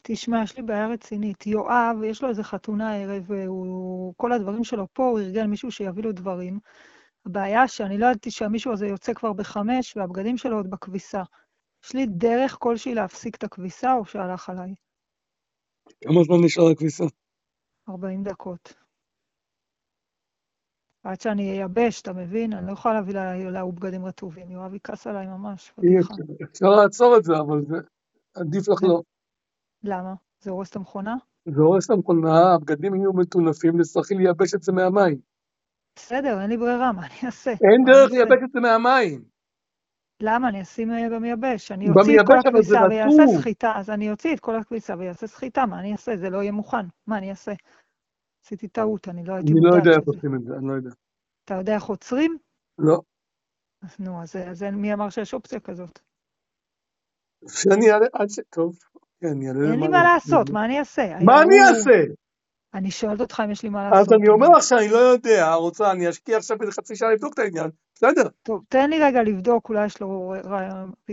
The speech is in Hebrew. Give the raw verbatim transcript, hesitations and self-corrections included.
תשמע, יש לי בעיה רצינית. יואב, יש לו איזה חתונה הערב, והוא, כל הדברים שלו פה, הוא ארגן מישהו שיביא לו דברים. הבעיה שאני לא ידעתי שהמישהו הזה יוצא כבר בחמש, והבגדים שלו עוד בכביסה. יש לי דרך כלשהי להפסיק את הכביסה, או שהלך עליי? כמה זמן נשאר הכביסה? ארבעים דקות. עד שאני אייבש, אתה מבין? אני לא יכולה להביא לה- להוא בגדים רטובים. יואב יכעס עליי ממש, אי פדיחה. אפשר, אפשר לעצור את זה, אבל זה עדיף לך לא. למה? זה הורס את המכונה? זה הורס את המכונה, הבגדים יהיו מטונפים, תצטרכי לייבש את זה מהמים. בסדר, אין לי ברירה, מה אני אעשה? אין מה אני דרך אעשה? לייבש את זה מהמים. למה? אני אשים אה, במייבש. אני אוציא את כל במייבש אבל זה הכביסה ויעשה רטוב. סחיטה, אז אני אוציא את כל הכביסה ויעשה סחיטה, מה אני אעשה? זה לא יהיה מוכן. מה אני אעשה? עשיתי טעות, אני לא הייתי אני לא יודע מודעת איך לזה. עושים את זה, אני לא יודע. אתה יודע איך עוצרים? לא. אז נו, אז, אז אין- מי אמר שיש אופציה כזאת? שאני אעלה עד ש... טוב, כן, אני אעלה אין לי למעלה. מה לעשות, מה אני אעשה? מה אני ההוא- אעשה? אני שואלת אותך אם יש לי מה אז לעשות. אני אומר לך שאני לא יודע, רוצה, אני אשקיע עכשיו איזה חצי שעה לבדוק את העניין. בסדר. טוב, תן לי רגע לבדוק, אולי יש לו רעיון.